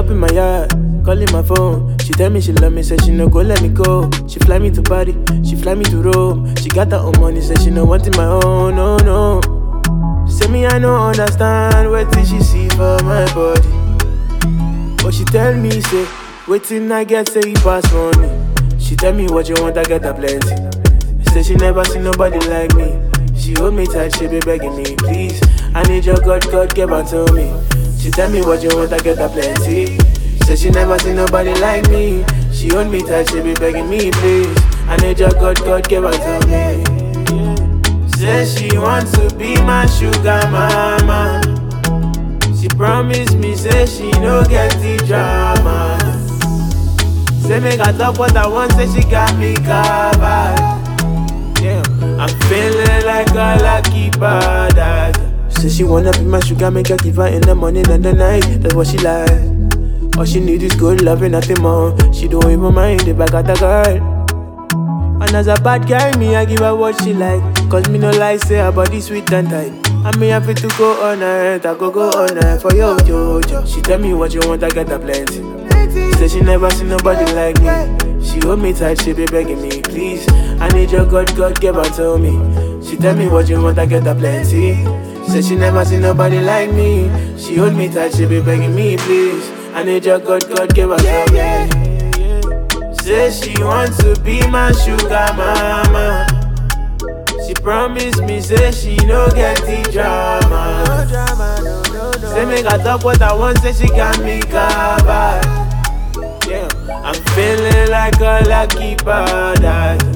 up in my yard, calling my phone. She tell me she love me, said she no go let me go. She fly me to Paris, she fly me to Rome. She got her own money, said she no want it my own, no, no. Say me I no understand, what did she see for my body? But she tell me, say, waiting I get, say you pass money. She tell me what you want, I get a plenty. Say she never seen nobody like me. She hold me tight, she be begging me, please. I need your God, give her to me. She tell me what you want, I get a plenty. Say she never seen nobody like me. She hold me tight, she be begging me, please. I need your God, give her to me. Say she wants to be my sugar mama. She promised me, say she no get the drama. Say make I talk what I want, say she got me covered. Yeah, I'm feeling like a lucky badass. Say she wanna be my sugar, make her give her in the morning and the night. That's what she like. All she need is good love and nothing more. She don't even mind if I got a girl. And as a bad guy, me I give her what she like. Cause me no lie, say her body sweet and tight. And me happy to go on night, I go on night for yo. She tell me what you want, I get a plenty. Say she never seen nobody like me. She hold me tight, she be begging me, please. I need your God, give her to me. She tell me what you want, I get a plenty. Say she never seen nobody like me. She hold me tight, she be begging me, please. I need your God, give her to me. Say she wants to be my sugar mama. She promised me, say she no get the drama. Say make I talk what I want, say she got me covered. Yeah, I'm feeling like a lucky badass.